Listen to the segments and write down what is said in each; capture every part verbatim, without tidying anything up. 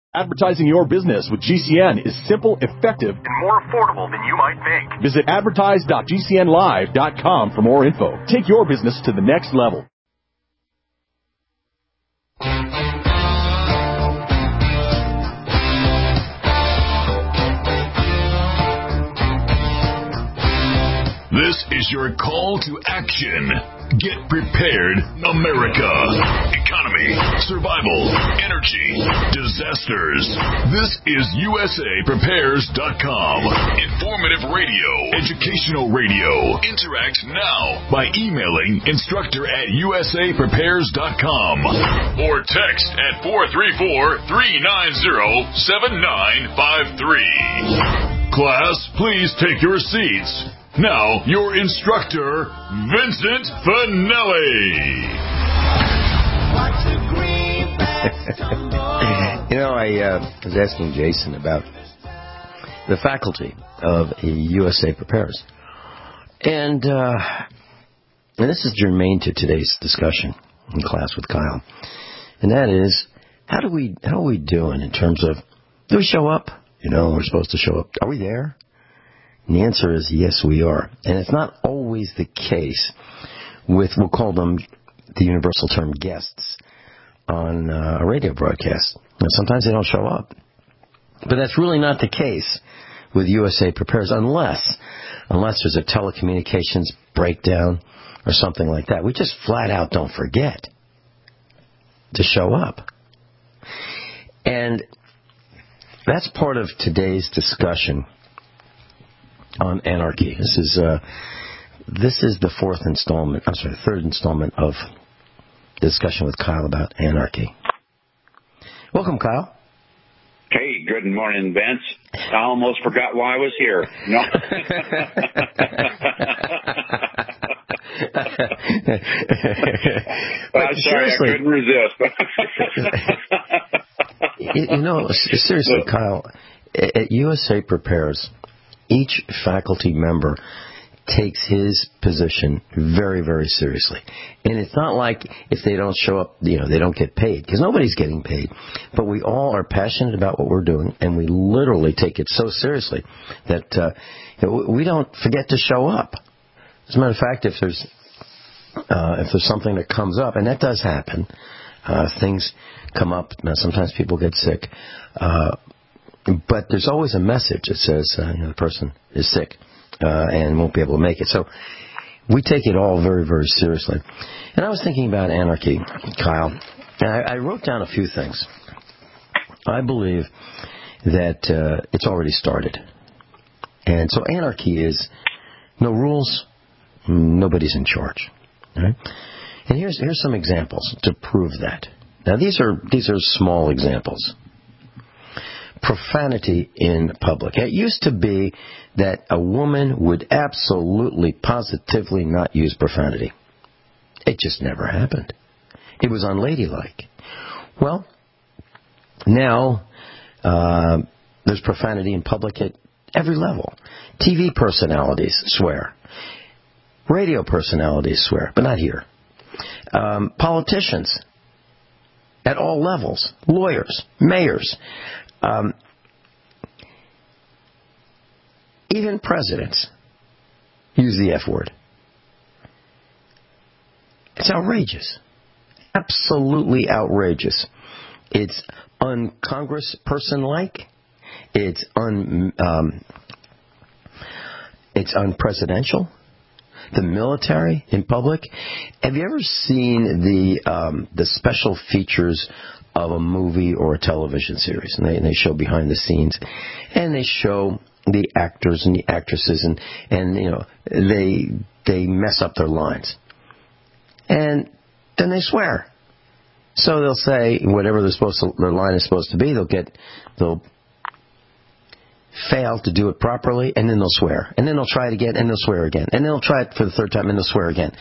Advertising your business with G C N is simple, effective, and more affordable than you might think. Visit advertise dot g c n live dot com for more info. Take your business to the next level. This is your call to action. Get prepared, America. Economy, survival, energy, disasters. This is U S A Prepares dot com. Informative radio, educational radio. Interact now by emailing instructor at U S A Prepares dot com or text at four three four, three nine zero, seven nine five three. Class, please take your seats. Now, your instructor, Vincent Finelli. You know, I uh, was asking Jason about the faculty of U S A Prepares. And, uh, and this is germane to today's discussion in class with Kyle. And that is, how do we, how are we doing in terms of, do we show up? You know, we're supposed to show up. Are we there? And the answer is yes, we are. And it's not always the case with, we'll call them the universal term guests on uh, a radio broadcast. And sometimes they don't show up. But that's really not the case with U S A Prepares unless, unless there's a telecommunications breakdown or something like that. We just flat out don't forget to show up. And that's part of today's discussion on anarchy. This is uh, this is the fourth installment. I'm sorry, the third installment of the discussion with Kyle about anarchy. Welcome, Kyle. Hey, good morning, Vince. I almost forgot why I was here. No. I'm sorry, seriously. I couldn't resist. you, you know, seriously, Kyle, at U S A Prepares, each faculty member takes his position very, very seriously. And it's not like if they don't show up, you know, they don't get paid, because nobody's getting paid. But we all are passionate about what we're doing, and we literally take it so seriously that uh, we don't forget to show up. As a matter of fact, if there's uh, if there's something that comes up, and that does happen, uh, things come up. Now, sometimes people get sick. Uh, But there's always a message that says uh, you know, the person is sick uh, and won't be able to make it. So we take it all very, very seriously. And I was thinking about anarchy, Kyle, and I, I wrote down a few things. I believe that uh, it's already started. And so anarchy is no rules, nobody's in charge. Right? And here's here's some examples to prove that. Now these are these are small examples. Profanity in public. It used to be that a woman would absolutely, positively not use profanity. It just never happened. It was unladylike. Well, now uh, there's profanity in public at every level. T V personalities swear. Radio personalities swear, but not here. Um, politicians at all levels. Lawyers, mayors. Um, even presidents use the F word. It's outrageous. Absolutely outrageous. It's un-congressperson-like. It's un, um, it's unpresidential. The military in public. Have you ever seen the um, the special features of a movie or a television series? And they, they show behind the scenes, and they show the actors and the actresses, and, and you know they they mess up their lines, and then they swear. So they'll say whatever they're supposed to, their line is supposed to be. They'll get they'll fail to do it properly, and then they'll swear, and then they'll try it again, and they'll swear again, and they'll try it for the third time, and they'll swear again.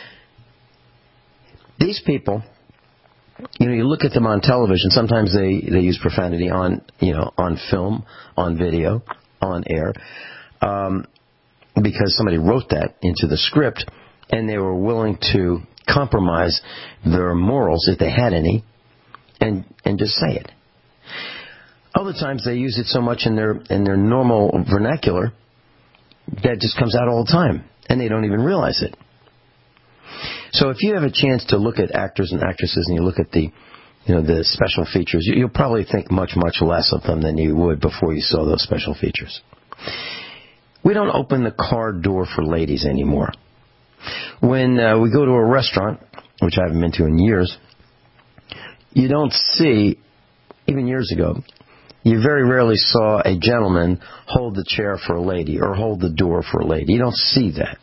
These people, you know, you look at them on television. Sometimes they, they use profanity on, you know, on film, on video, on air, um, because somebody wrote that into the script, and they were willing to compromise their morals, if they had any, and and just say it. Other times they use it so much in their in their normal vernacular that it just comes out all the time, and they don't even realize it. So if you have a chance to look at actors and actresses and you look at the, you know, the special features, you'll probably think much, much less of them than you would before you saw those special features. We don't open the car door for ladies anymore. When uh, we go to a restaurant, which I haven't been to in years, you don't see, even years ago, you very rarely saw a gentleman hold the chair for a lady or hold the door for a lady. You don't see that.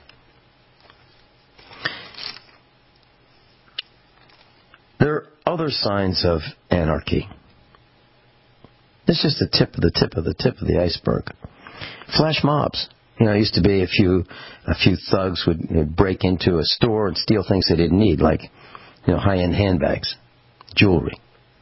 There are other signs of anarchy. This is the tip of the tip of the tip of the iceberg. Flash mobs. You know, it used to be a few a few thugs would, would break into a store and steal things they didn't need, like, you know, high-end handbags, jewelry.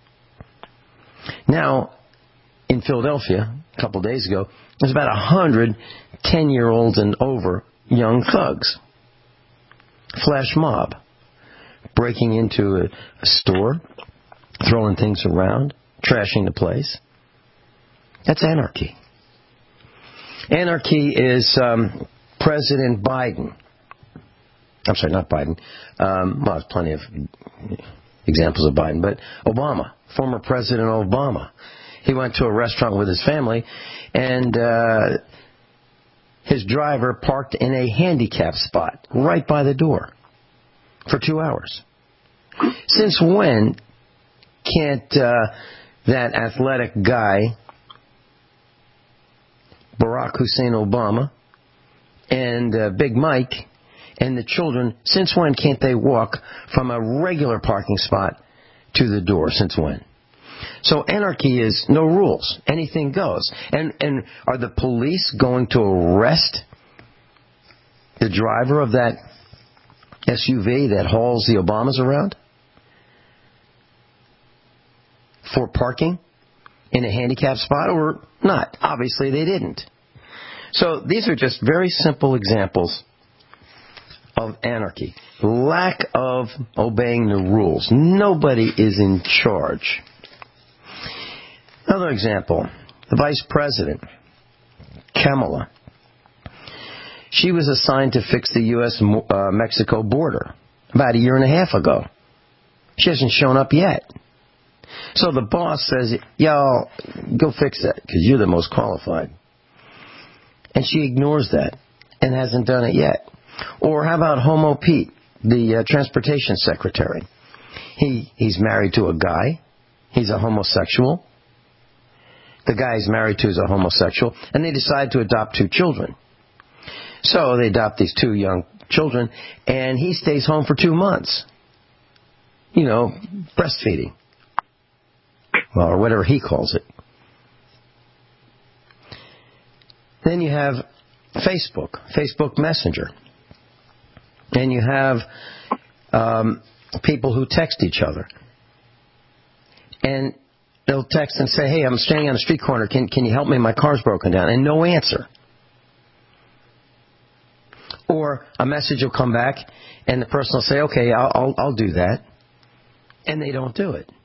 Now, in Philadelphia, a couple of days ago, there's about a hundred ten-year-olds and over young thugs. Flash mob. Breaking into a, a store, throwing things around, trashing the place. That's anarchy. Anarchy is um, President Biden. I'm sorry, not Biden. Um, well, there's plenty of examples of Biden, but Obama, former President Obama. He went to a restaurant with his family, and uh, his driver parked in a handicap spot right by the door for two hours. Since when can't uh, that athletic guy, Barack Hussein Obama, and uh, Big Mike, and the children, since when can't they walk from a regular parking spot to the door? Since when? So anarchy is no rules. Anything goes. And, and are the police going to arrest the driver of that S U V that hauls the Obamas around for parking in a handicapped spot or not? Obviously they didn't. So these are just very simple examples of anarchy. Lack of obeying the rules. Nobody is in charge. Another example, the Vice President, Kamala. She was assigned to fix the U S Mexico border about a year and a half ago. She hasn't shown up yet. So the boss says, y'all, go fix that because you're the most qualified. And she ignores that and hasn't done it yet. Or how about Homo Pete, the uh, transportation secretary? He He's married to a guy. He's a homosexual. The guy he's married to is a homosexual. And they decide to adopt two children. So they adopt these two young children, and he stays home for two months. You know, breastfeeding. Well, or whatever he calls it. Then you have Facebook, Facebook Messenger. And you have um, people who text each other. And they'll text and say, hey, I'm standing on a street corner. Can, can you help me? My car's broken down. And no answer. Or a message will come back, and the person will say, okay, I'll, I'll, I'll do that. And they don't do it.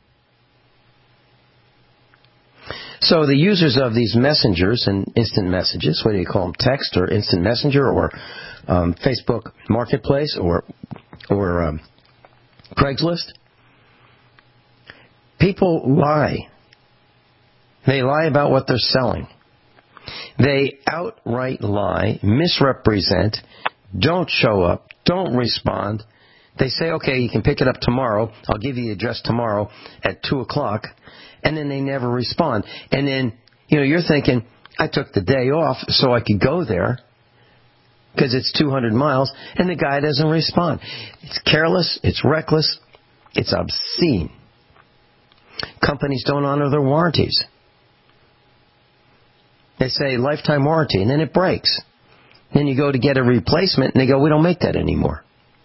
So the users of these messengers and instant messages, what do you call them, text or instant messenger or um, Facebook Marketplace or, or um, Craigslist, people lie. They lie about what they're selling. They outright lie, misrepresent, don't show up, don't respond. They say, okay, you can pick it up tomorrow. I'll give you the address tomorrow at two o'clock. And then they never respond. And then, you know, you're thinking, I took the day off so I could go there because it's two hundred miles, and the guy doesn't respond. It's careless, it's reckless, it's obscene. Companies don't honor their warranties. They say lifetime warranty, and then it breaks. Then you go to get a replacement, and they go, we don't make that anymore.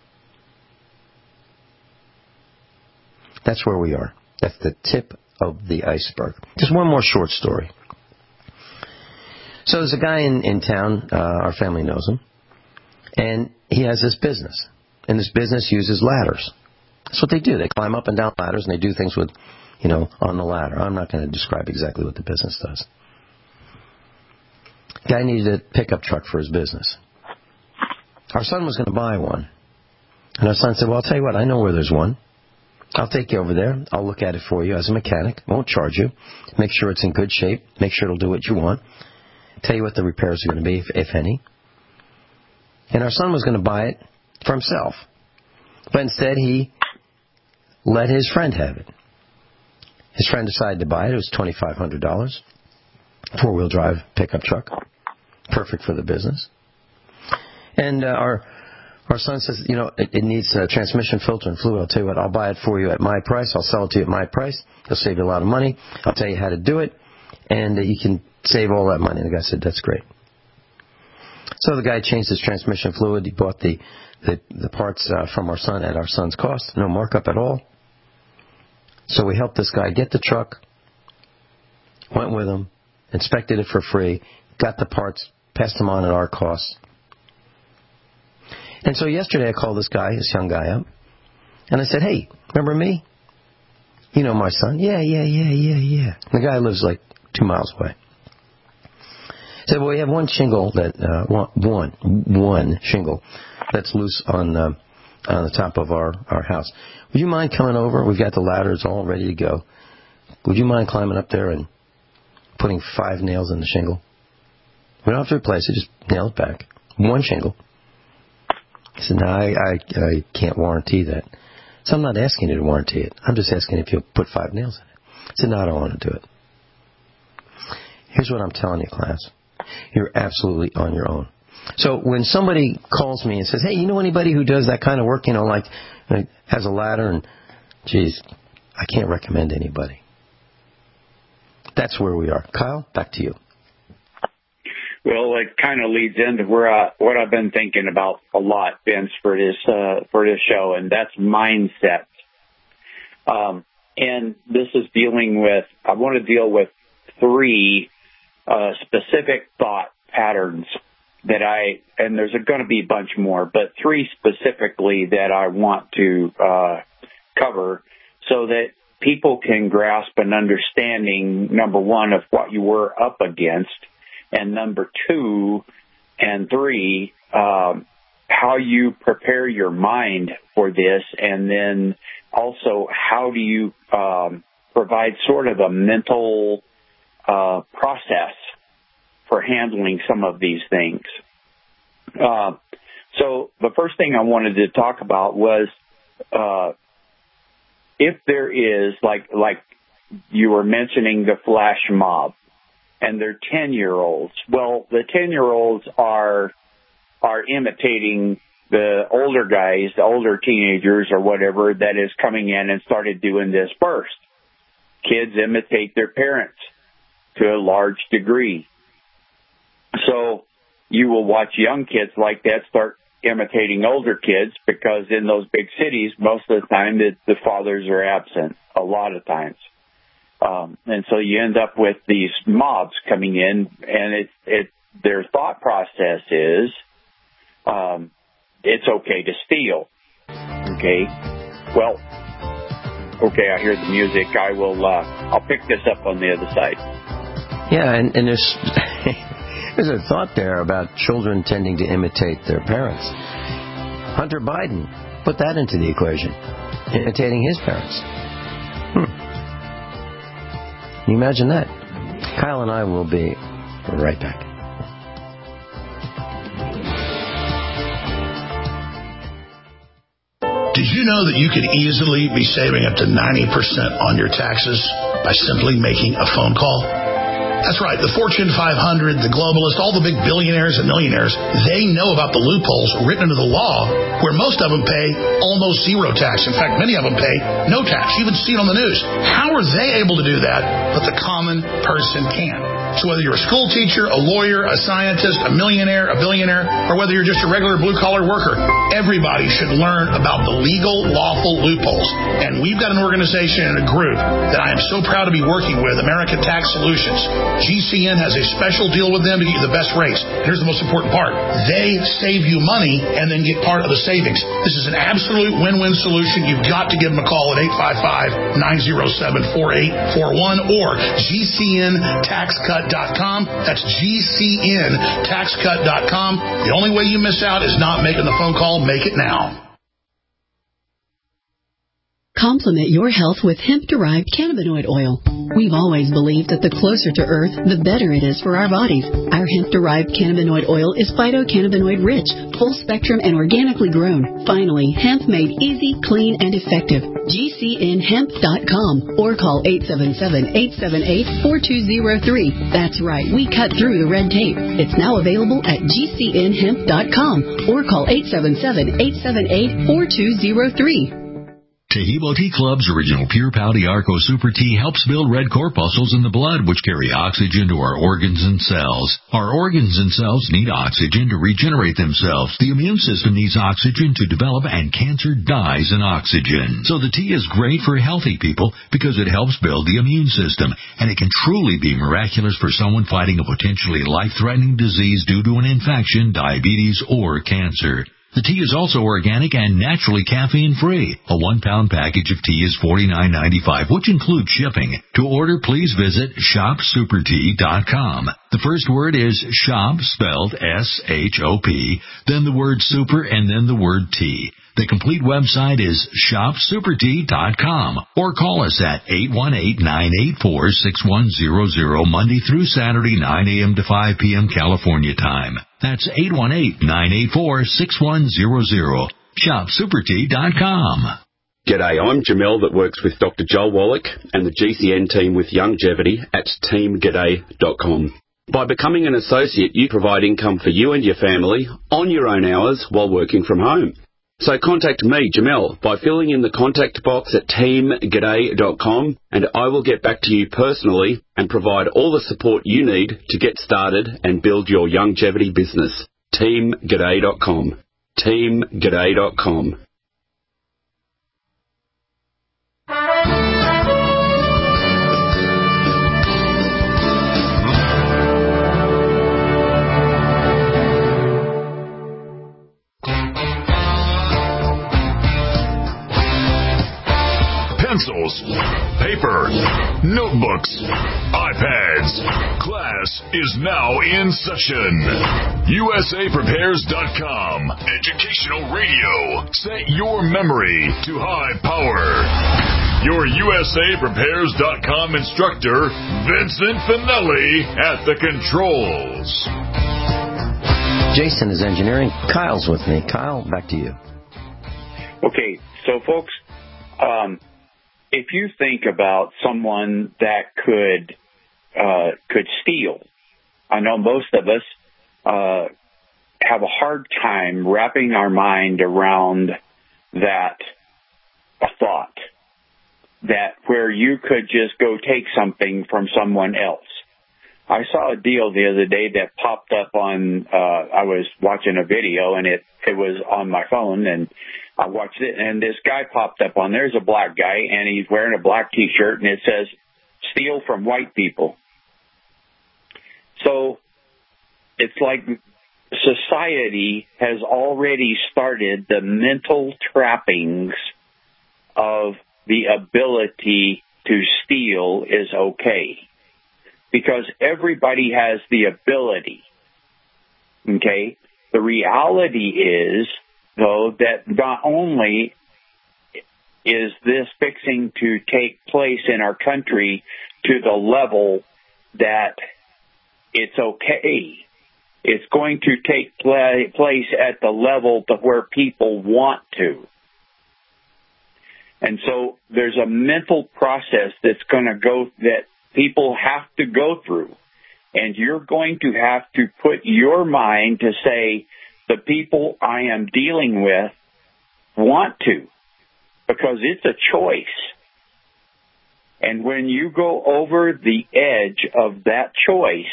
That's where we are. That's the tip of the iceberg. Just one more short story. So there's a guy in, in town, uh, our family knows him, and he has this business. And this business uses ladders. That's what they do. They climb up and down ladders, and they do things with, you know, on the ladder. I'm not going to describe exactly what the business does. Guy needed a pickup truck for his business. Our son was going to buy one. And our son said, well, I'll tell you what, I know where there's one. I'll take you over there. I'll look at it for you as a mechanic. Won't charge you. Make sure it's in good shape. Make sure it'll do what you want. Tell you what the repairs are going to be, if, if any. And our son was going to buy it for himself. But instead, he let his friend have it. His friend decided to buy it. It was twenty-five hundred dollars. Four-wheel drive pickup truck. Perfect for the business. And uh, our our son says, you know, it, it needs a transmission filter and fluid. I'll tell you what, I'll buy it for you at my price. I'll sell it to you at my price. It'll save you a lot of money. I'll tell you how to do it. And uh, you can save all that money. And the guy said, that's great. So the guy changed his transmission fluid. He bought the, the, the parts uh, from our son at our son's cost. No markup at all. So we helped this guy get the truck, went with him, inspected it for free, got the parts, passed them on at our cost. And so yesterday I called this guy, this young guy up, and I said, hey, remember me? You know my son? Yeah, yeah, yeah, yeah, yeah. The guy lives like two miles away. I said, well, we have one shingle that, uh, one, one shingle that's loose on, uh, on the top of our, our house. Would you mind coming over? We've got the ladders all ready to go. Would you mind climbing up there and putting five nails in the shingle? We don't have to replace it, just nail it back. One shingle. He said, no, I, I, I can't warranty that. So I'm not asking you to warranty it. I'm just asking if you'll put five nails in it. I said, no, I don't want to do it. Here's what I'm telling you, class. You're absolutely on your own. So when somebody calls me and says, hey, you know anybody who does that kind of work, you know, like, like has a ladder and, geez, I can't recommend anybody. That's where we are. Kyle, back to you. Well, it kind of leads into where I, what I've been thinking about a lot, Vince, for this uh, for this show, and that's mindset. Um, and this is dealing with. I want to deal with three uh, specific thought patterns that I, and there's going to be a bunch more, but three specifically that I want to uh, cover, so that people can grasp an understanding. Number one, of what you were up against. And number two and three, um, how you prepare your mind for this, and then also how do you um, provide sort of a mental uh, process for handling some of these things. Uh, so the first thing I wanted to talk about was uh, if there is, like like you were mentioning, the flash mob. And they're ten-year-olds. Well, the ten-year-olds are are imitating the older guys, the older teenagers or whatever that is coming in and started doing this first. Kids imitate their parents to a large degree. So you will watch young kids like that start imitating older kids, because in those big cities, most of the time the, the fathers are absent, a lot of times. Um, and so you end up with these mobs coming in, and it, it, their thought process is, um, it's okay to steal. Okay. Well, okay, I hear the music. I will, uh, I'll pick this up on the other side. Yeah, and, and there's, there's a thought there about children tending to imitate their parents. Hunter Biden put that into the equation, imitating his parents. Hmm. Can you imagine that? Kyle and I will be right back. Did you know that you could easily be saving up to ninety percent on your taxes by simply making a phone call? That's right. The Fortune five hundred, the globalists, all the big billionaires and millionaires, they know about the loopholes written into the law where most of them pay almost zero tax. In fact, many of them pay no tax. You even see it on the news. How are they able to do that, but the common person can't? So whether you're a school teacher, a lawyer, a scientist, a millionaire, a billionaire, or whether you're just a regular blue-collar worker, everybody should learn about the legal, lawful loopholes. And we've got an organization and a group that I am so proud to be working with, American Tax Solutions. G C N has a special deal with them to get you the best rates. Here's the most important part. They save you money and then get part of the savings. This is an absolute win-win solution. You've got to give them a call at eight five five, nine oh seven, four eight four one or G C N tax cut dot com. That's G C N tax cut dot com. The only way you miss out is not making the phone call. Make it now. Complement your health with hemp-derived cannabinoid oil. We've always believed that the closer to Earth, the better it is for our bodies. Our hemp-derived cannabinoid oil is phytocannabinoid-rich, full-spectrum, and organically grown. Finally, hemp made easy, clean, and effective. G C N hemp dot com or call eight seven seven, eight seven eight, four two zero three. That's right, we cut through the red tape. It's now available at G C N hemp dot com or call eight seven seven, eight seven eight, four two zero three. Taheebo Tea Club's original Pure Pau D'Arco Super Tea helps build red corpuscles in the blood, which carry oxygen to our organs and cells. Our organs and cells need oxygen to regenerate themselves. The immune system needs oxygen to develop, and cancer dies in oxygen. So the tea is great for healthy people because it helps build the immune system, and it can truly be miraculous for someone fighting a potentially life-threatening disease due to an infection, diabetes, or cancer. The tea is also organic and naturally caffeine-free. A one-pound package of tea is forty-nine ninety-five, which includes shipping. To order, please visit shop super tea dot com. The first word is shop, spelled S H O P, then the word super, and then the word tea. The complete website is shop super tea dot com or call us at eight one eight, nine eight four, six one zero zero Monday through Saturday, nine a.m. to five p.m. California time. That's eight one eight, nine eight four, six one zero zero. shop super tea dot com. G'day, I'm Jamel that works with Doctor Joel Wallach and the G C N team with Youngevity at team g'day dot com. By becoming an associate, you provide income for you and your family on your own hours while working from home. So contact me, Jamel, by filling in the contact box at team g'day dot com, and I will get back to you personally and provide all the support you need to get started and build your Youngevity business. team g'day dot com. team g'day dot com. Pencils, paper, notebooks, iPads. Class is now in session. U S A Prepares dot com. Educational radio. Set your memory to high power. Your U S A Prepares dot com instructor, Vincent Finelli, at the controls. Jason is engineering. Kyle's with me. Kyle, back to you. Okay, so folks, um, if you think about someone that could uh, could steal, I know most of us uh, have a hard time wrapping our mind around that thought, that where you could just go take something from someone else. I saw a deal the other day that popped up on, uh, I was watching a video, and it, it was on my phone, and I watched it, and this guy popped up on, there's a black guy, and he's wearing a black T-shirt, and it says, steal from white people. So it's like society has already started the mental trappings of the ability to steal is okay. Because everybody has the ability, okay? The reality is, though, that not only is this fixing to take place in our country to the level that it's okay, it's going to take play, place at the level to where people want to. And so there's a mental process that's going to go, that people have to go through. And you're going to have to put your mind to say, the people I am dealing with want to, because it's a choice. And when you go over the edge of that choice,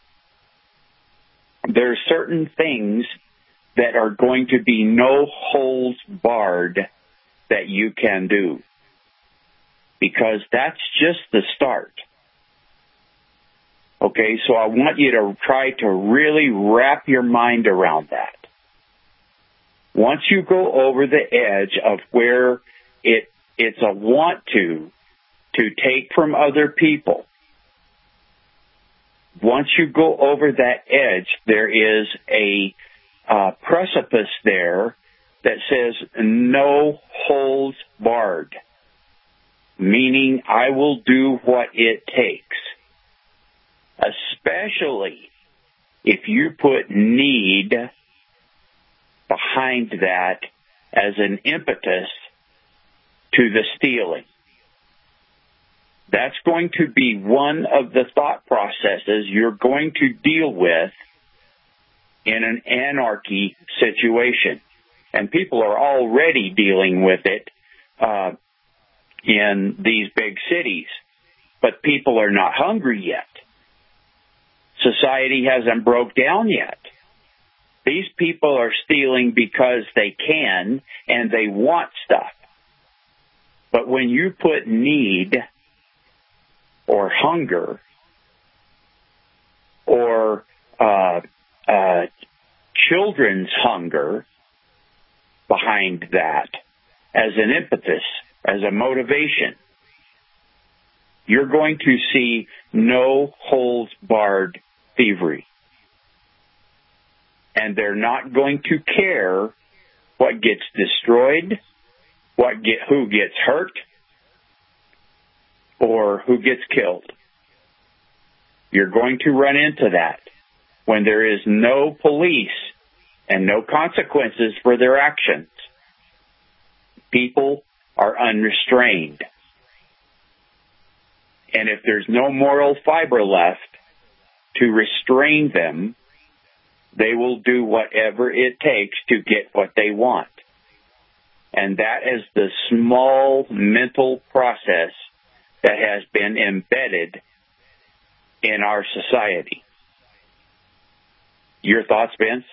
there are certain things that are going to be no holds barred that you can do. Because that's just the start. Okay, so I want you to try to really wrap your mind around that. Once you go over the edge of where it it's a want to, to take from other people, once you go over that edge, there is a uh, precipice there that says no holds barred, meaning I will do what it takes, especially if you put need behind that as an impetus to the stealing. That's going to be one of the thought processes you're going to deal with in an anarchy situation. And people are already dealing with it uh, in these big cities. But people are not hungry yet. Society hasn't broke down yet. These people are stealing because they can and they want stuff. But when you put need or hunger or uh, uh, children's hunger behind that as an impetus, as a motivation, you're going to see no holds barred thievery. And they're not going to care what gets destroyed, what get who gets hurt, or who gets killed. You're going to run into that when there is no police and no consequences for their actions. People are unrestrained. And if there's no moral fiber left to restrain them, they will do whatever it takes to get what they want. And that is the small mental process that has been embedded in our society. Your thoughts, Vince?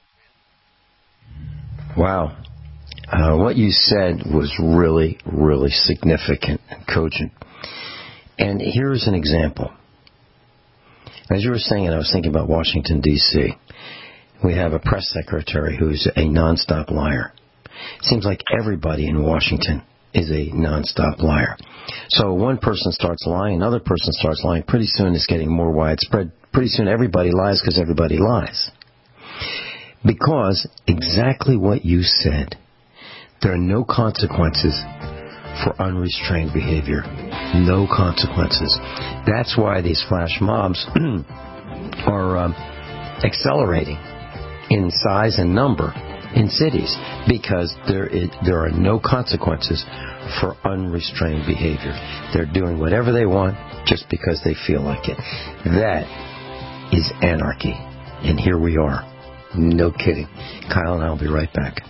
Wow. Uh, what you said was really, really significant and cogent. And here's an example. As you were saying it, I was thinking about Washington, D C We have a press secretary who's a nonstop liar. It seems like everybody in Washington is a nonstop liar. So one person starts lying, another person starts lying. Pretty soon it's getting more widespread. Pretty soon everybody lies because everybody lies. Because exactly what you said, there are no consequences for unrestrained behavior. No consequences. That's why these flash mobs are um, accelerating in size and number in cities, because there is, there are no consequences for unrestrained behavior. They're doing whatever they want just because they feel like it. That is anarchy. And here we are. No kidding. Kyle and I will be right back.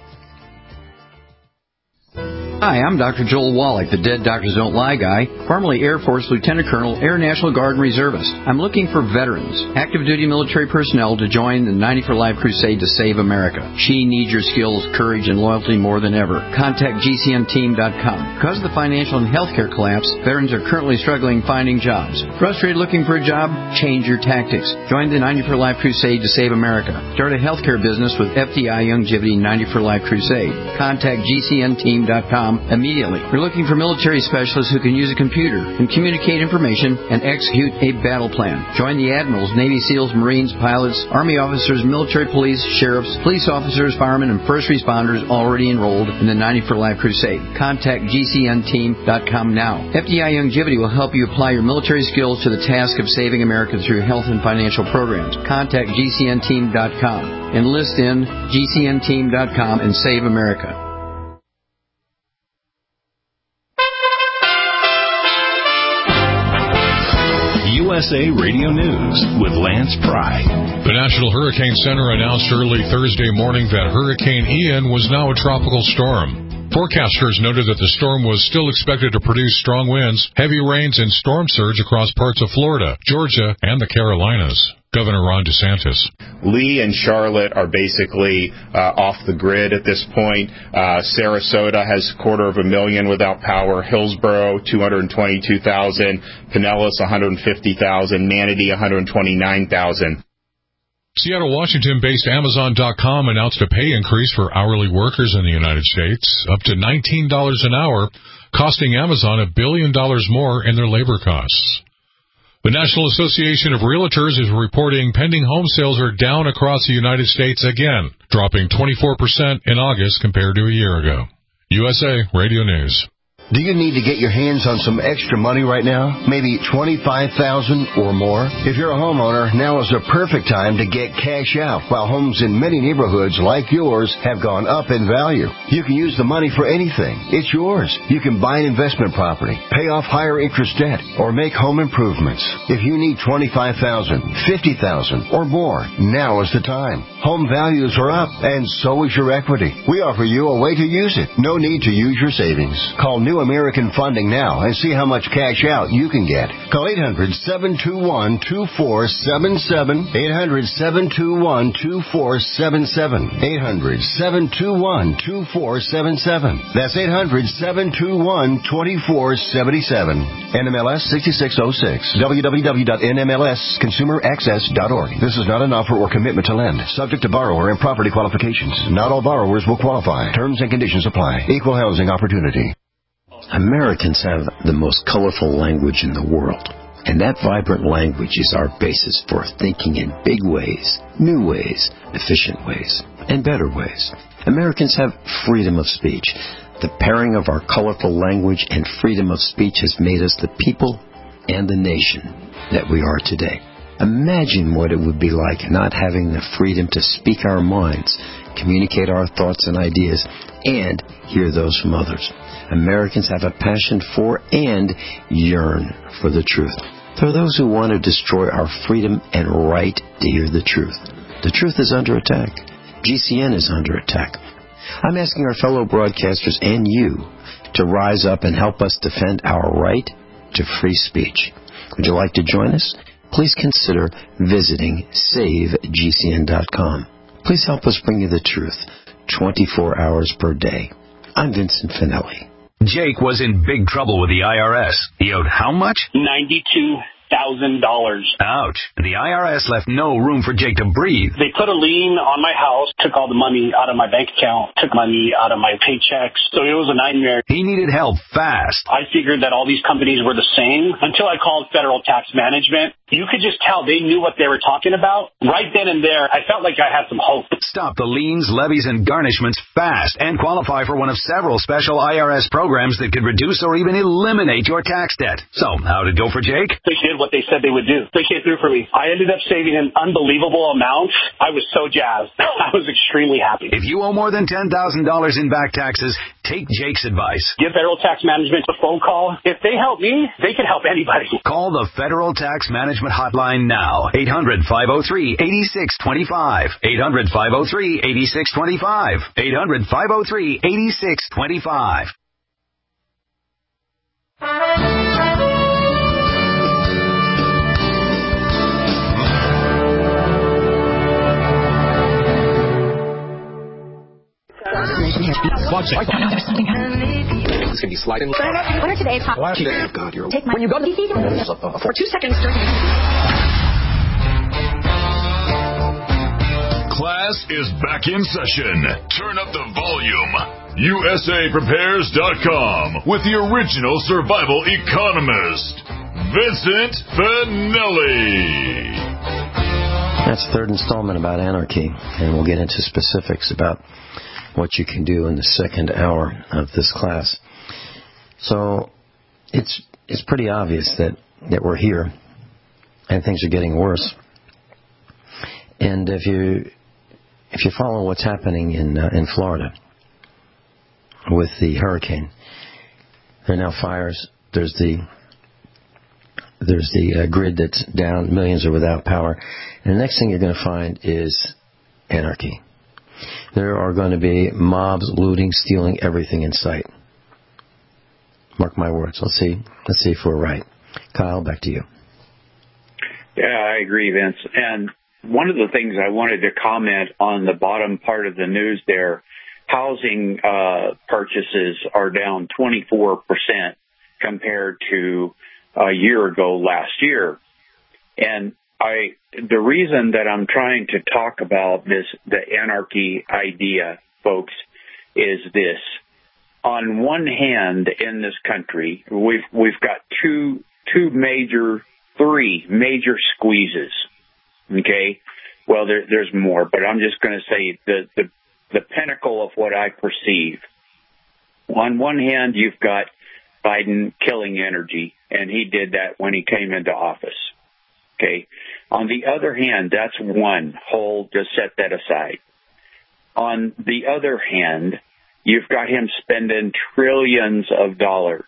Hi, I'm Doctor Joel Wallach, the Dead Doctors Don't Lie guy, formerly Air Force Lieutenant Colonel, Air National Guard and Reservist. I'm looking for veterans, active duty military personnel to join the ninety for Life crusade to save America. She needs your skills, courage, and loyalty more than ever. Contact G C N team dot com. Because of the financial and healthcare collapse, veterans are currently struggling finding jobs. Frustrated looking for a job? Change your tactics. Join the ninety for Life crusade to save America. Start a healthcare business with F D I Youngevity ninety for Life crusade. Contact G C N team dot com immediately. We're looking for military specialists who can use a computer and communicate information and execute a battle plan. Join the admirals, Navy SEALs, Marines, pilots, Army officers, military police, sheriffs, police officers, firemen, and first responders already enrolled in the ninety for Life crusade. Contact G C N team dot com now. F D I Youngevity will help you apply your military skills to the task of saving America through health and financial programs. Contact G C N team dot com. Enlist in G C N team dot com and save America. U S A Radio News with Lance Pry. The National Hurricane Center announced early Thursday morning that Hurricane Ian was now a tropical storm. Forecasters noted that the storm was still expected to produce strong winds, heavy rains, and storm surge across parts of Florida, Georgia, and the Carolinas. Governor Ron DeSantis. Lee and Charlotte are basically uh, off the grid at this point. Uh, Sarasota has a quarter of a million without power. Hillsborough, two hundred twenty-two thousand. Pinellas, one hundred fifty thousand. Manatee, one hundred twenty-nine thousand. Seattle, Washington-based Amazon dot com announced a pay increase for hourly workers in the United States, up to nineteen dollars an hour, costing Amazon a billion dollars more in their labor costs. The National Association of Realtors is reporting pending home sales are down across the United States again, dropping twenty-four percent in August compared to a year ago. U S A Radio News. Do you need to get your hands on some extra money right now? Maybe twenty-five thousand dollars or more? If you're a homeowner, now is the perfect time to get cash out while homes in many neighborhoods like yours have gone up in value. You can use the money for anything. It's yours. You can buy an investment property, pay off higher interest debt, or make home improvements. If you need twenty-five thousand dollars, fifty thousand dollars or more, now is the time. Home values are up, and so is your equity. We offer you a way to use it. No need to use your savings. Call New American Funding now and see how much cash out you can get. Call eight hundred, seven two one, two four seven seven, eight hundred, seven two one, two four seven seven, eight hundred, seven two one, two four seven seven. That's eight hundred, seven two one, two four seven seven. N M L S sixty-six oh six. w w w dot n m l s consumer access dot org. This is not an offer or commitment to lend. Subject to borrower and property qualifications. Not all borrowers will qualify. Terms and conditions apply. Equal housing opportunity. Americans have the most colorful language in the world, and that vibrant language is our basis for thinking in big ways, new ways, efficient ways, and better ways. Americans have freedom of speech. The pairing of our colorful language and freedom of speech has made us the people and the nation that we are today. Imagine what it would be like not having the freedom to speak our minds, communicate our thoughts and ideas, and hear those from others. Americans have a passion for and yearn for the truth. There are those who want to destroy our freedom and right to hear the truth. The truth is under attack. G C N is under attack. I'm asking our fellow broadcasters and you to rise up and help us defend our right to free speech. Would you like to join us? Please consider visiting save G C N dot com. Please help us bring you the truth twenty-four hours per day. I'm Vincent Finelli. Jake was in big trouble with the I R S. He owed how much? ninety-two thousand dollars. Ouch. And the I R S left no room for Jake to breathe. They put a lien on my house, took all the money out of my bank account, took money out of my paychecks. So it was a nightmare. He needed help fast. I figured that all these companies were the same until I called Federal Tax Management. You could just tell they knew what they were talking about. Right then and there, I felt like I had some hope. Stop the liens, levies, and garnishments fast and qualify for one of several special I R S programs that could reduce or even eliminate your tax debt. So, how'd it go for Jake? They did what they said they would do. They came through for me. I ended up saving an unbelievable amount. I was so jazzed. I was extremely happy. If you owe more than ten thousand dollars in back taxes, take Jake's advice. Give Federal Tax Management a phone call. If they help me, they can help anybody. Call the Federal Tax Management Hotline now. eight hundred, five oh three, eight six two five. eight hundred, five oh three, eight six two five. eight hundred, five oh three, eight six two five. Watch it. It's going to be sliding. Winner today, pop. Watch it. God, you're... Take my... When you go to the D C, for two seconds during... Class is back in session. Turn up the volume. U S A Prepares dot com with the original survival economist, Vincent Finelli. That's the third installment about anarchy, and we'll get into specifics about what you can do in the second hour of this class. So it's it's pretty obvious that, that we're here and things are getting worse. And if you if you follow what's happening in uh, in Florida with the hurricane, there are now fires. There's the there's the uh, grid that's down. Millions are without power. And the next thing you're going to find is anarchy. there are going to be mobs looting, stealing everything in sight. Mark my words. Let's see. Let's see if we're right. Kyle, back to you. Yeah, I agree, Vince. And one of the things I wanted to comment on the bottom part of the news there, housing uh, purchases are down twenty-four percent compared to a year ago last year. And I, the reason that I'm trying to talk about this, the anarchy idea, folks, is this. On one hand, in this country, we've we've got two two major, three major squeezes. Okay, well there, there's more, but I'm just going to say the, the the pinnacle of what I perceive. On one hand, you've got Biden killing energy, and he did that when he came into office. Okay. On the other hand, that's one whole. Just set that aside. On the other hand, you've got him spending trillions of dollars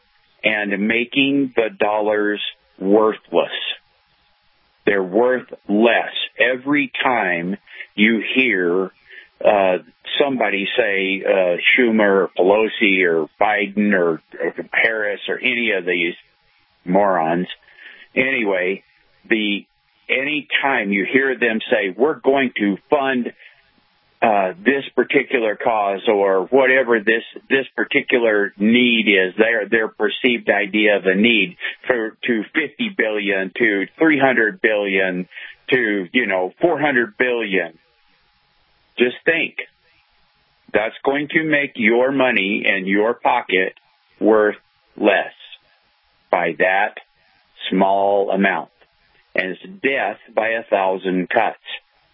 and making the dollars worthless. They're worth less. Every time you hear uh, somebody say uh, Schumer or Pelosi or Biden or, or Harris or any of these morons, anyway, the any time you hear them say, we're going to fund Uh, this particular cause or whatever this this particular need is, their their perceived idea of a need for to fifty billion to three hundred billion to you know four hundred billion. Just think, that's going to make your money in your pocket worth less by that small amount, and it's death by a thousand cuts.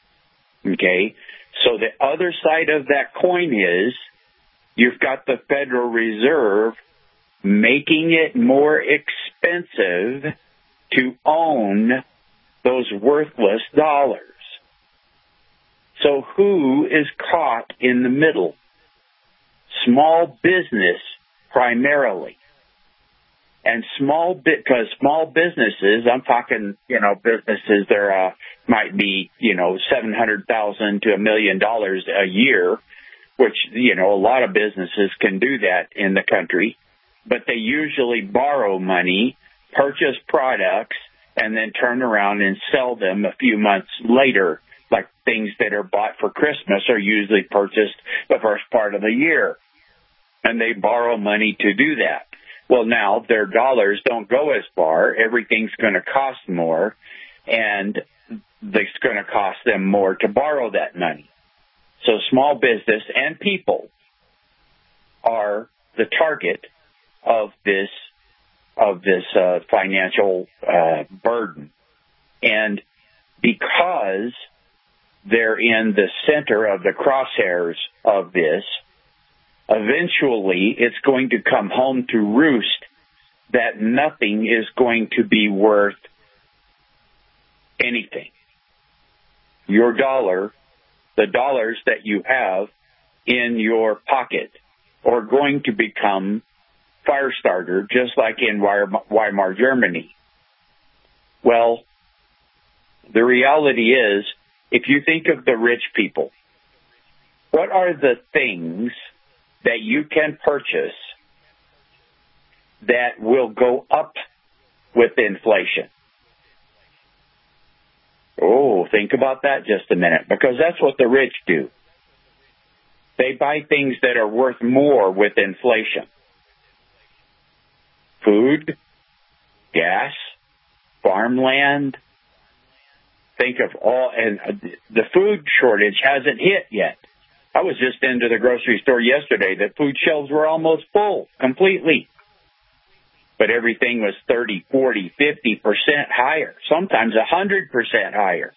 Okay. So the other side of that coin is you've got the Federal Reserve making it more expensive to own those worthless dollars. So who is caught in the middle? Small business primarily. And small bit, because small businesses, I'm talking, you know, businesses there uh, might be, you know, seven hundred thousand to a million dollars a year, which, you know, a lot of businesses can do that in the country. But they usually borrow money, purchase products, and then turn around and sell them a few months later. Like things that are bought for Christmas are usually purchased the first part of the year. And they borrow money to do that. Well, now their dollars don't go as far. Everything's going to cost more, and it's going to cost them more to borrow that money. So small business and people are the target of this of this uh, financial uh, burden. And because they're in the center of the crosshairs of this, eventually, it's going to come home to roost that nothing is going to be worth anything. Your dollar, the dollars that you have in your pocket, are going to become fire starter, just like in Weimar, Germany. Well, the reality is, if you think of the rich people, what are the things that you can purchase that will go up with inflation? Oh, think about that just a minute, because that's what the rich do. They buy things that are worth more with inflation. Food, gas, farmland. Think of all, and the food shortage hasn't hit yet. I was just into the grocery store yesterday. The food shelves were almost full, completely. But everything was thirty, forty, fifty percent higher, sometimes one hundred percent higher.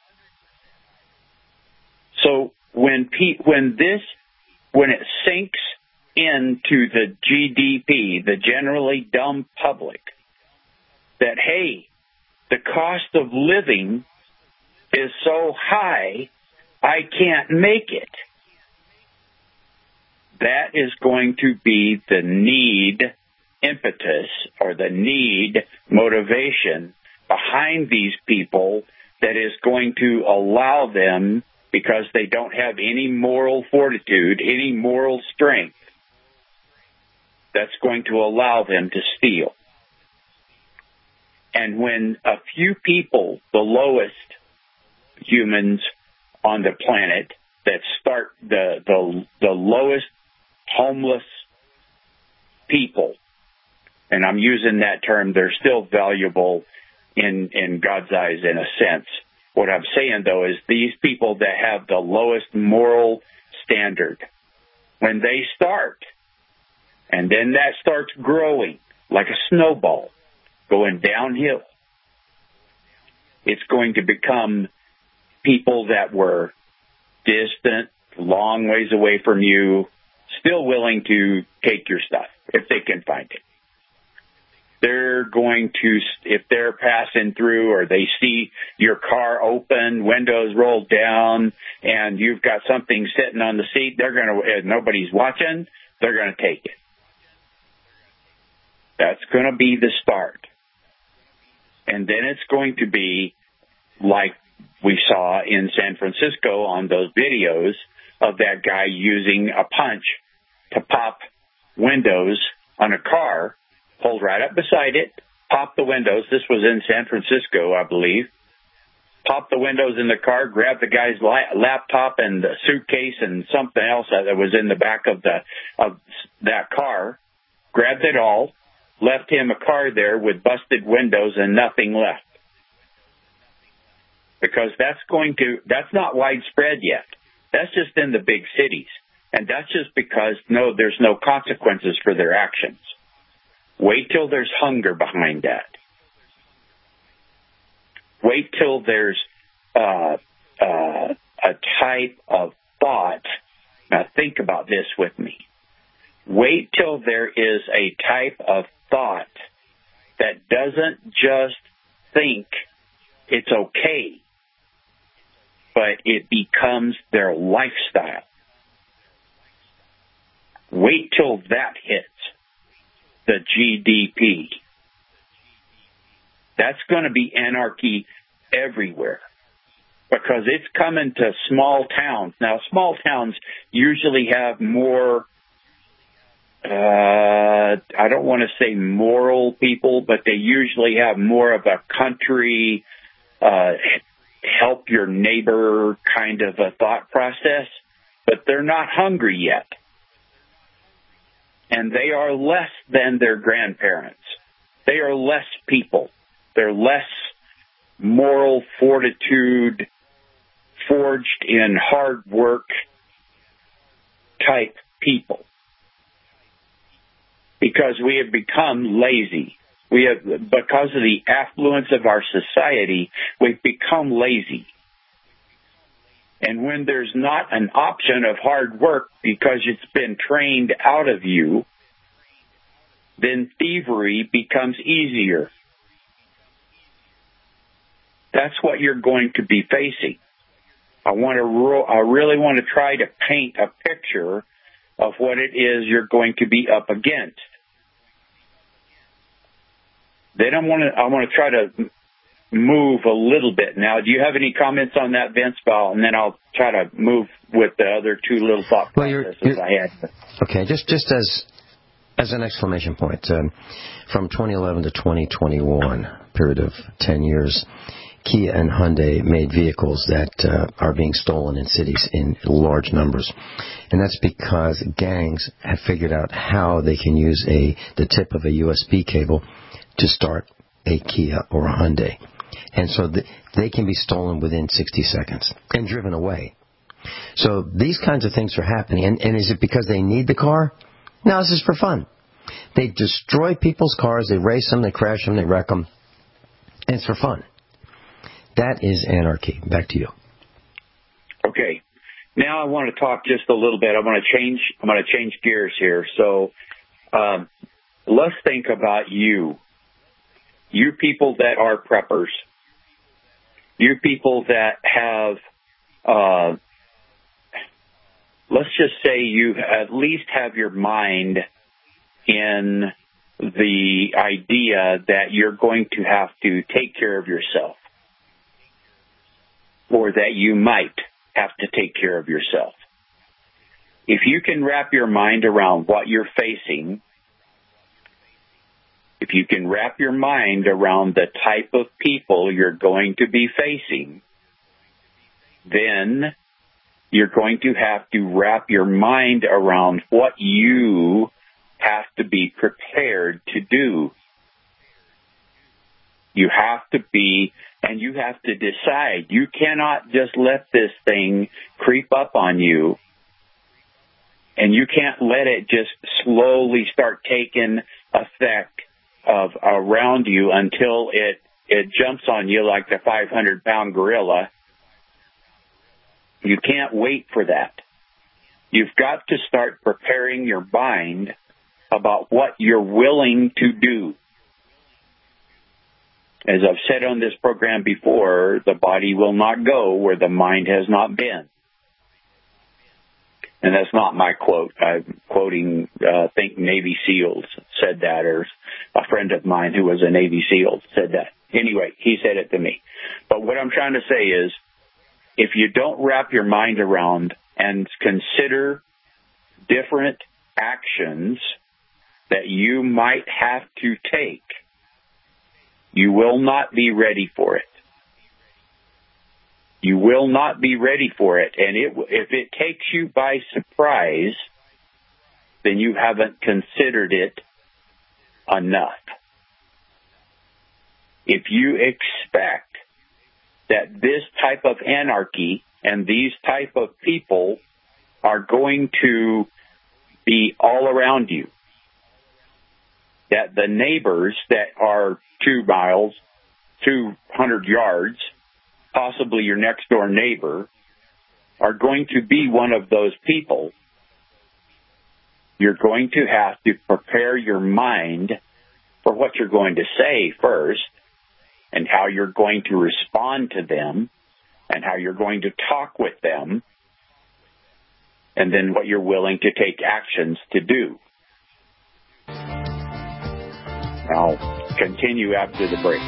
So when P, when this, when it sinks into the G D P, the generally dumb public, that, hey, the cost of living is so high, I can't make it. That is going to be the need impetus or the need motivation behind these people that is going to allow them because they don't have any moral fortitude, any moral strength that's going to allow them to steal. And when a few people, the lowest humans on the planet, that start the the, the lowest homeless people, and I'm using that term, they're still valuable in, in God's eyes in a sense. What I'm saying, though, is these people that have the lowest moral standard, when they start, and then that starts growing like a snowball, going downhill, it's going to become people that were distant, long ways away from you, still willing to take your stuff if they can find it. They're going to, if they're passing through or they see your car open, windows rolled down, and you've got something sitting on the seat, they're going to, if nobody's watching, they're going to take it. That's going to be the start. And then it's going to be like we saw in San Francisco on those videos of that guy using a punch to pop windows on a car, pulled right up beside it, popped the windows. This was in San Francisco, I believe. Popped the windows in the car, grabbed the guy's la- laptop and the suitcase and something else that was in the back of the of that car, grabbed it all, left him a car there with busted windows and nothing left. Because that's going to, that's not widespread yet. That's just in the big cities. And that's just because, no, there's no consequences for their actions. Wait till there's hunger behind that. Wait till there's uh, uh, a type of thought. Now think about this with me. Wait till there is a type of thought that doesn't just think it's okay, but it becomes their lifestyle. Wait till that hits the G D P. That's going to be anarchy everywhere because it's coming to small towns. Now, small towns usually have more, uh, I don't want to say moral people, but they usually have more of a country, uh, help your neighbor kind of a thought process, but they're not hungry yet. And they are less than their grandparents. They are less people. They're less moral fortitude, forged in hard work type people. Because we have become lazy. We have, because of the affluence of our society, we've become lazy. And when there's not an option of hard work because it's been trained out of you, then thievery becomes easier. That's what you're going to be facing. I want to, ro- I really want to try to paint a picture of what it is you're going to be up against. Then I want to, I want to try to move a little bit. Now, do you have any comments on that, Vince? Well, and then I'll try to move with the other two little thought well, you're, processes you're, I had. Okay, just just as as an exclamation point, um, from twenty eleven to twenty twenty-one, period of ten years, Kia and Hyundai made vehicles that uh, are being stolen in cities in large numbers. And that's because gangs have figured out how they can use a the tip of a U S B cable to start a Kia or a Hyundai. And so th- they can be stolen within sixty seconds and driven away. So these kinds of things are happening. And, and is it because they need the car? No, this is for fun. They destroy people's cars, they race them, they crash them, they wreck them. And it's for fun. That is anarchy. Back to you. Okay. Now I want to talk just a little bit. I want to change. I'm going to change gears here. So um, let's think about you. You people that are preppers. You people that have, uh, let's just say you at least have your mind in the idea that you're going to have to take care of yourself. Or that you might have to take care of yourself. If you can wrap your mind around what you're facing, if you can wrap your mind around the type of people you're going to be facing, then you're going to have to wrap your mind around what you have to be prepared to do. You have to be, and you have to decide. You cannot just let this thing creep up on you, and you can't let it just slowly start taking effect of around you until it, it jumps on you like the five hundred pound gorilla. You can't wait for that. You've got to start preparing your mind about what you're willing to do. As I've said on this program before, the body will not go where the mind has not been. And that's not my quote. I'm quoting, uh, I think Navy SEALs said that, or a friend of mine who was a Navy SEAL said that. Anyway, he said it to me. But what I'm trying to say is, if you don't wrap your mind around and consider different actions that you might have to take, you will not be ready for it. You will not be ready for it. And it, if it takes you by surprise, then you haven't considered it enough. If you expect that this type of anarchy and these type of people are going to be all around you, that the neighbors that are two miles, two hundred yards, possibly your next door neighbor, are going to be one of those people, you're going to have to prepare your mind for what you're going to say first, and how you're going to respond to them, and how you're going to talk with them, and then what you're willing to take actions to do. I'll continue after the break.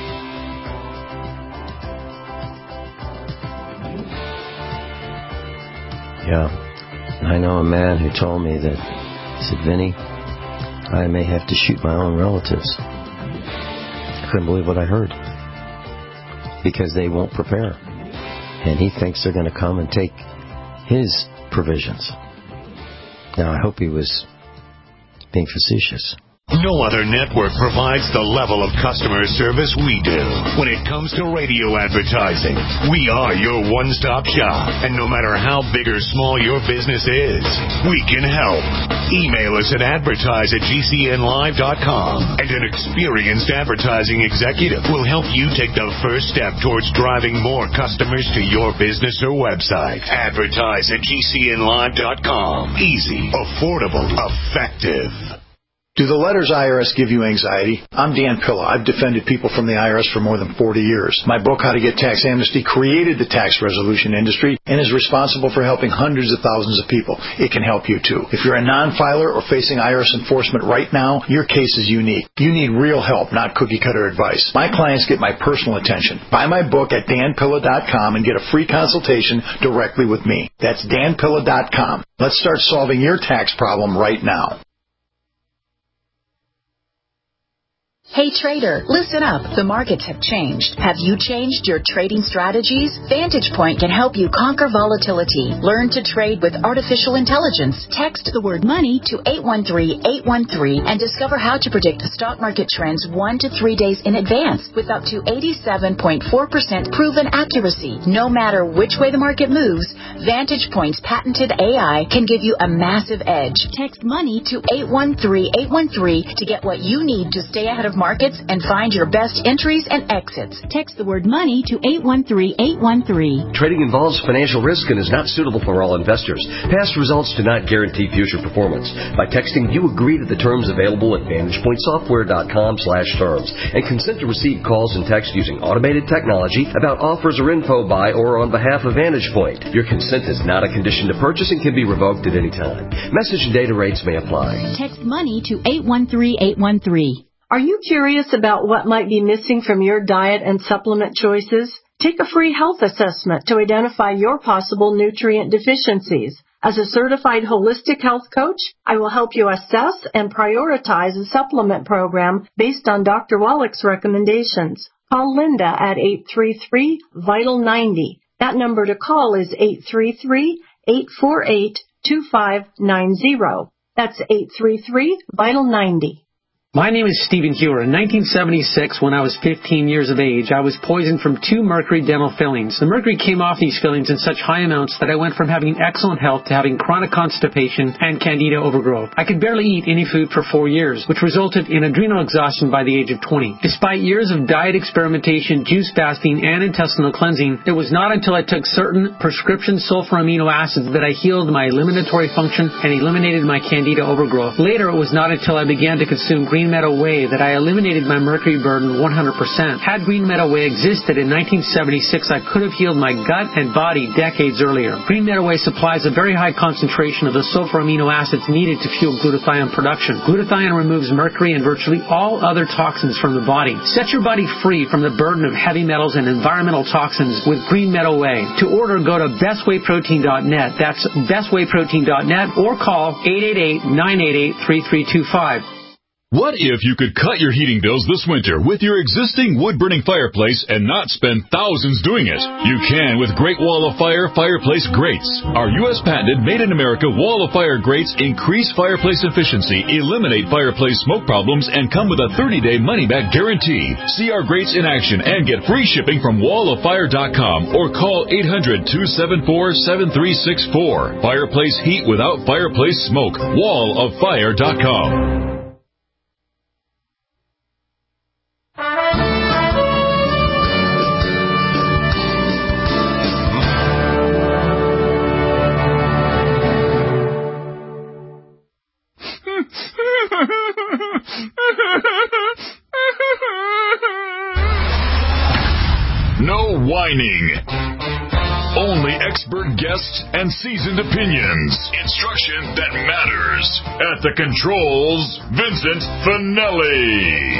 Yeah. I know a man who told me that, he said, Vinny, I may have to shoot my own relatives. I couldn't believe what I heard. Because they won't prepare. And he thinks they're going to come and take his provisions. Now, I hope he was being facetious. No other network provides the level of customer service we do. When it comes to radio advertising, we are your one-stop shop. And no matter how big or small your business is, we can help. Email us at advertise at G C N live dot com, and an experienced advertising executive will help you take the first step towards driving more customers to your business or website. Advertise at G C N live dot com. Easy, affordable, effective. Do the letters I R S give you anxiety? I'm Dan Pilla. I've defended people from the I R S for more than forty years. My book, How to Get Tax Amnesty, created the tax resolution industry and is responsible for helping hundreds of thousands of people. It can help you, too. If you're a non-filer or facing I R S enforcement right now, your case is unique. You need real help, not cookie-cutter advice. My clients get my personal attention. Buy my book at dan pilla dot com and get a free consultation directly with me. That's dan pilla dot com. Let's start solving your tax problem right now. Hey trader, listen up. The markets have changed. Have you changed your trading strategies? Vantage Point can help you conquer volatility. Learn to trade with artificial intelligence. Text the word money to eight one three, eight one three and discover how to predict stock market trends one to three days in advance with up to eighty-seven point four percent proven accuracy. No matter which way the market moves, Vantage Point's patented A I can give you a massive edge. Text money to eight one three, eight one three to get what you need to stay ahead of markets and find your best entries and exits. Text the word money to eight one three, eight one three. Trading involves financial risk and is not suitable for all investors. Past results do not guarantee future performance. By texting, you agree to the terms available at vantage point software dot com slash terms and consent to receive calls and texts using automated technology about offers or info by or on behalf of Vantage Point. Your consent is not a condition to purchase and can be revoked at any time. Message and data rates may apply. Text money to eight one three, eight one three. Are you curious about what might be missing from your diet and supplement choices? Take a free health assessment to identify your possible nutrient deficiencies. As a certified holistic health coach, I will help you assess and prioritize a supplement program based on Doctor Wallach's recommendations. Call Linda at eight three three, vital ninety. That number to call is eight three three, eight four eight, two five nine zero. That's eight three three, vital ninety. My name is Stephen Hewer. In nineteen seventy-six, when I was fifteen years of age, I was poisoned from two mercury dental fillings. The mercury came off these fillings in such high amounts that I went from having excellent health to having chronic constipation and candida overgrowth. I could barely eat any food for four years, which resulted in adrenal exhaustion by the age of twenty. Despite years of diet experimentation, juice fasting, and intestinal cleansing, it was not until I took certain prescription sulfur amino acids that I healed my eliminatory function and eliminated my candida overgrowth. Later, it was not until I began to consume green Green Meadow Whey that I eliminated my mercury burden one hundred percent. Had Green Meadow Whey existed in nineteen seventy-six, I could have healed my gut and body decades earlier. Green Meadow Whey supplies a very high concentration of the sulfur amino acids needed to fuel glutathione production. Glutathione removes mercury and virtually all other toxins from the body. Set your body free from the burden of heavy metals and environmental toxins with Green Meadow Whey. To order, go to best whey protein dot net. That's best whey protein dot net or call eight eight eight, nine eight eight, three three two five. What if you could cut your heating bills this winter with your existing wood-burning fireplace and not spend thousands doing it? You can with Great Wall of Fire fireplace grates. Our U S patented made-in-America Wall of Fire grates increase fireplace efficiency, eliminate fireplace smoke problems, and come with a thirty-day money-back guarantee. See our grates in action and get free shipping from wall of fire dot com or call eight hundred, two seven four, seven three six four. Fireplace heat without fireplace smoke. wall of fire dot com. No whining. Only expert guests and seasoned opinions. Instruction that matters. At the controls, Vincent Finelli.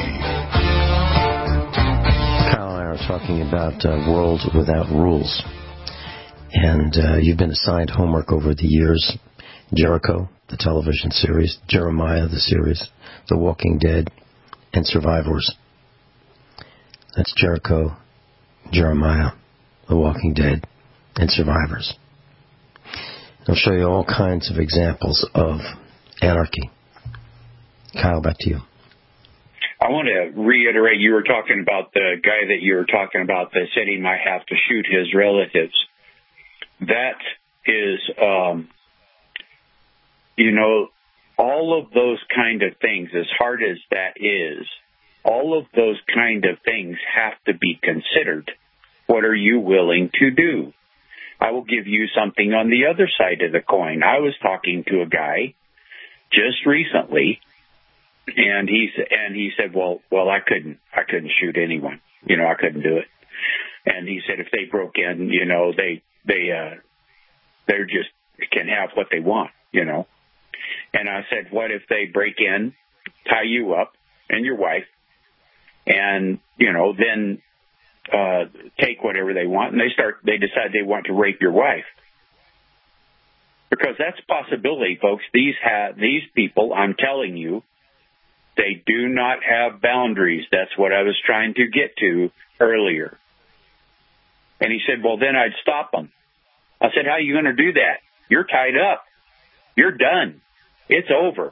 Kyle and I are talking about uh, World Without Rules. And uh, you've been assigned homework over the years. Jericho, the television series, Jeremiah, the series, The Walking Dead, and Survivors. That's Jericho, Jeremiah, The Walking Dead, and Survivors. I'll show you all kinds of examples of anarchy. Kyle, back to you. I want to reiterate, you were talking about the guy that you were talking about that said he might have to shoot his relatives. That is, um, you know, all of those kind of things, as hard as that is, all of those kind of things have to be considered. What are you willing to do? I will give you something on the other side of the coin. I was talking to a guy just recently, and he and he said, "Well, well, I couldn't, I couldn't shoot anyone. You know, I couldn't do it." And he said, if they broke in, you know, they they uh, they just can have what they want, you know. And I said, what if they break in, tie you up and your wife, and you know, then uh, take whatever they want, and they start, they decide they want to rape your wife? Because that's a possibility, folks. These have these people, I'm telling you, they do not have boundaries. That's what I was trying to get to earlier. And he said, well, then I'd stop them. I said, how are you going to do that? You're tied up. You're done. It's over.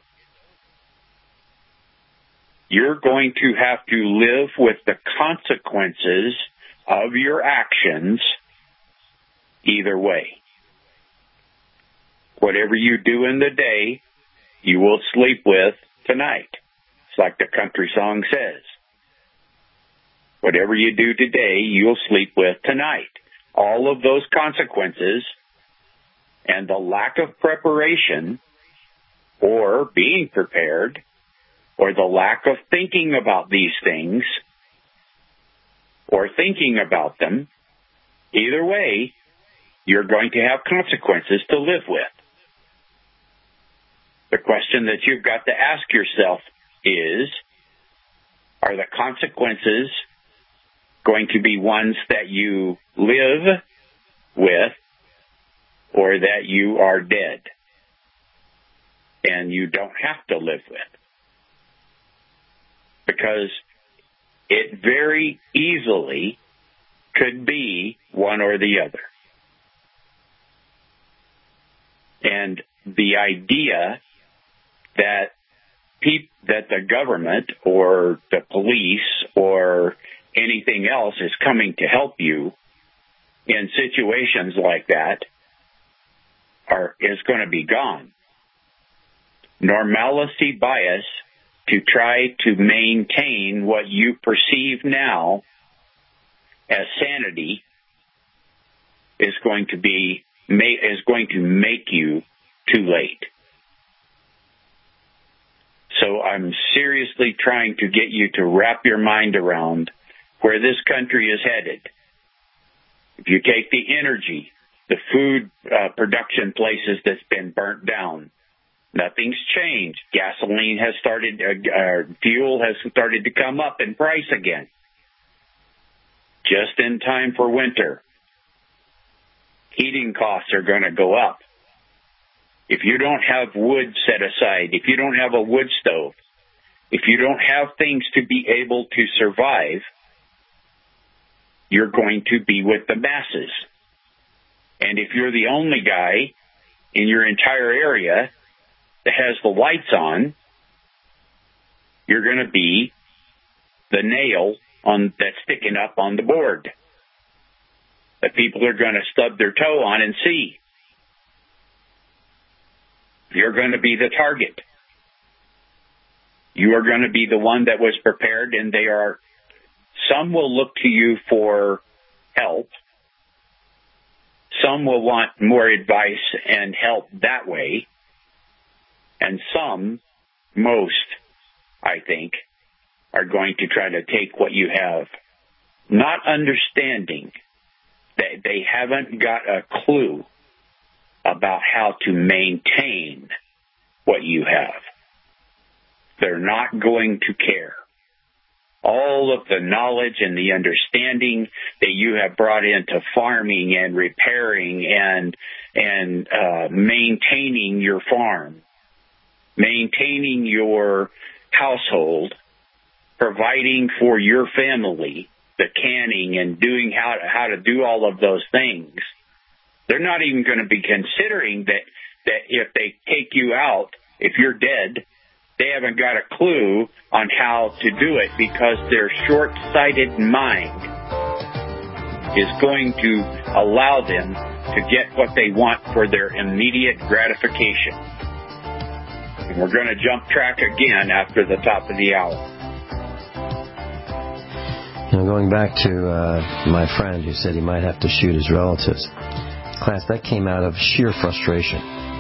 You're going to have to live with the consequences of your actions either way. Whatever you do in the day, you will sleep with tonight. It's like the country song says. Whatever you do today, you'll sleep with tonight. All of those consequences and the lack of preparation or being prepared or the lack of thinking about these things or thinking about them, either way, you're going to have consequences to live with. The question that you've got to ask yourself is, are the consequences going to be ones that you live with or that you are dead and you don't have to live with. Because it very easily could be one or the other. And the idea that peop- that the government or the police or anything else is coming to help you in situations like that are is going to be gone. Normalcy bias to try to maintain what you perceive now as sanity is going to be is going to make you too late. So I'm seriously trying to get you to wrap your mind around where this country is headed. If you take the energy, the food uh, production places that's been burnt down, nothing's changed. Gasoline has started, uh, uh, fuel has started to come up in price again. Just in time for winter. Heating costs are going to go up. If you don't have wood set aside, if you don't have a wood stove, if you don't have things to be able to survive, you're going to be with the masses. And if you're the only guy in your entire area that has the lights on, you're going to be the nail on that's sticking up on the board that people are going to stub their toe on and see. You're going to be the target. You are going to be the one that was prepared, and they are. Some will look to you for help. Some will want more advice and help that way. And some, most, I think, are going to try to take what you have, not understanding that they haven't got a clue about how to maintain what you have. They're not going to care. All of the knowledge and the understanding that you have brought into farming and repairing and and uh, maintaining your farm, maintaining your household, providing for your family, the canning and doing how to, how to do all of those things, they're not even going to be considering that, that if they take you out, if you're dead, they haven't got a clue on how to do it because their short-sighted mind is going to allow them to get what they want for their immediate gratification. And we're going to jump track again after the top of the hour. You know, going back to uh, my friend who said he might have to shoot his relatives. Class, that came out of sheer frustration.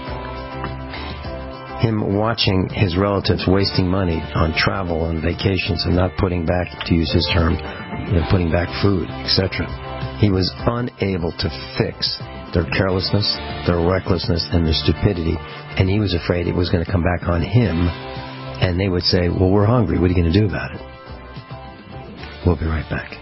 Him watching his relatives wasting money on travel and vacations and not putting back, to use his term, you know, putting back food, et cetera. He was unable to fix their carelessness, their recklessness, and their stupidity, and he was afraid it was going to come back on him, and they would say, well, we're hungry. What are you going to do about it? We'll be right back.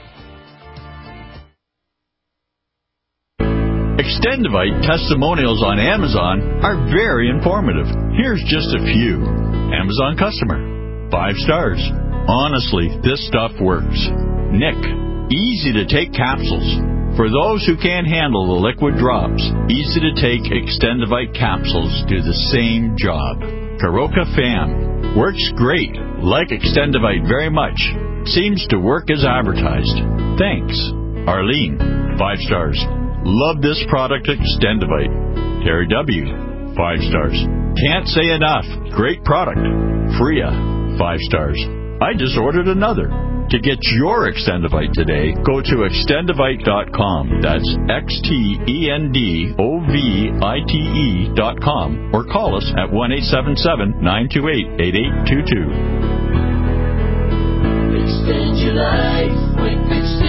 Extendivite testimonials on Amazon are very informative. Here's just a few. Amazon customer. Five stars. Honestly, this stuff works. Nick. Easy to take capsules. For those who can't handle the liquid drops, easy to take Extendivite capsules do the same job. Karoka Fam. Works great. Like Extendivite very much. Seems to work as advertised. Thanks. Arlene. Five stars. Love this product, Extendivite. Terry W. Five stars. Can't say enough. Great product. Freya. Five stars. I just ordered another. To get your Extendivite today, go to extendivite dot com. That's X T E N D O V I T E dot com. Or call us at one eight seven seven, nine two eight, eight eight two two. Extend your life with Extendivite.